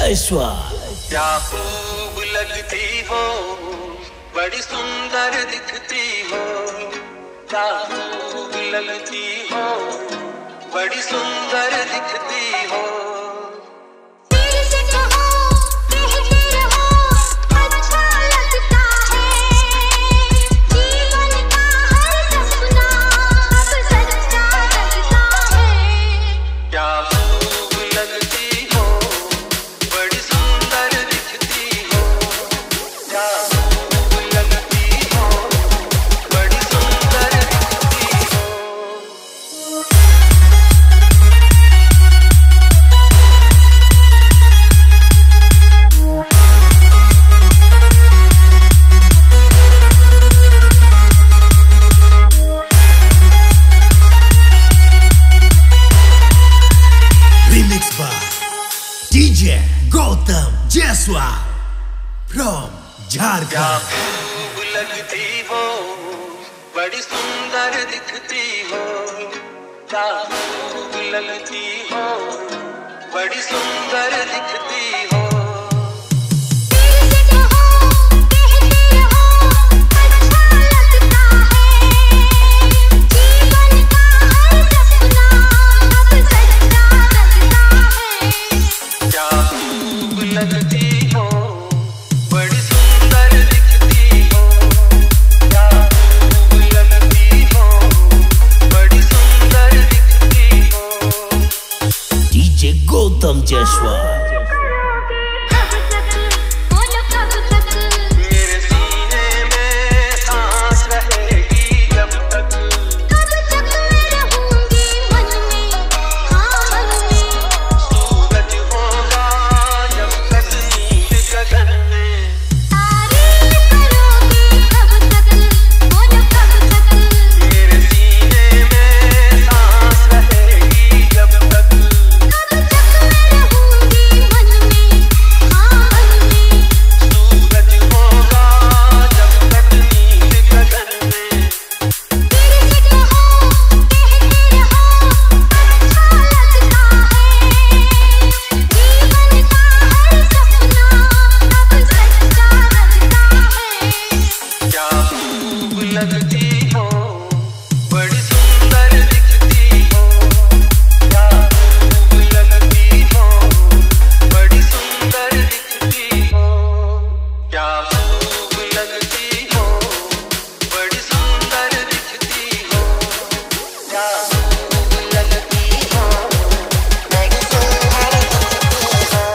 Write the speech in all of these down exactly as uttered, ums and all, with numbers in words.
जायसवाल। क्या खूब लगती हो, बड़ी सुंदर दिखती हो, क्या खूब लगती हो, बड़ी सुंदर दिखती हो। DJ Gautam Jaiswal from Jharkhand. खूब लगती हो, बड़ी सुंदर दिखती हो, क्या खूब लगती हो, बड़ी सुंदर दिखती हो। लगती हो, बड़ी सुंदर दिखती हो, क्या खूब लगती हो, बड़ी सुंदर दिखती हो। डीजे गौतम जायसवाल। मेरे सीने में सांस रहेगी जब तक, कब तक मैं रहूंगी मन में, हाँ मन में। सूरज होगा गगन में, तारीफ करोगे कब तक, बोलो कब तक। मेरे सीने में सांस रहेगी जब तक, कब तक मैं रहूंगी मन में, हाँ मन में। सूरज होगा जब तक नील गगन में। दिल से कहो, कहते रहो, अच्छा लगता है। जीवन का हर सपना अब सच्चा लगता है। क्या खूब लगती हो, बड़ी सुंदर दिखती हो, क्या खूब लगती हो, बड़ी सुंदर दिखती हो, क्या खूब लगती हो, बड़ी सुंदर दिखती हो, क्या खूब लगती हो, बड़ी सुंदर दिखती हो।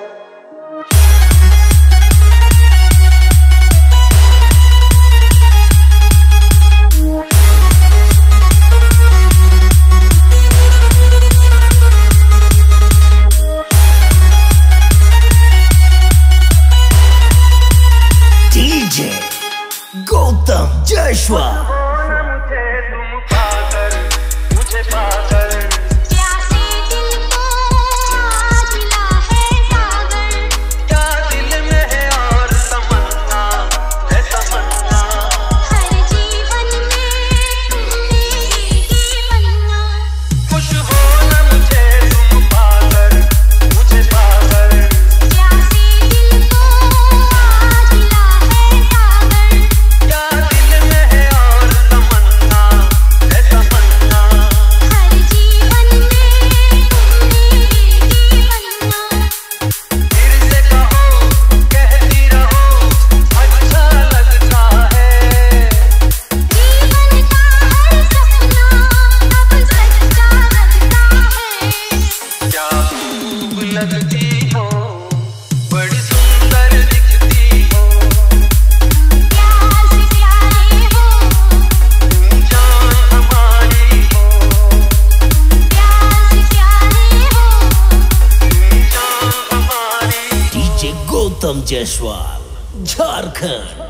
डीजे गौतम जायसवाल। मुझे तुम पाकर, मुझे पाकर, प्यासे दिल को आज मिला है सागर। क्या दिल में है और तमन्ना है तमन्ना। हर जीवन में तुमने बनना। खुश हो न मुझे तुम पाकर, मुझे पाकर, प्यासे दिल को आज मिला है सागर। क्या दिल में है और तमन्ना है तमन्ना। हर जीवन में तुमने बनना। फिर से कहो, कहती रहो, अच्छा लगता है। जीवन का हर सपना अब सच्चा लगता है। क्या खूब लगती हो, बड़ी सुंदर दिखती हो, प्यार से प्यारे हो, तुम जान हमारी हो, प्यार से प्यारे हो। तुम जान हमारी। डीजे गौतम जायसवाल झारखंड।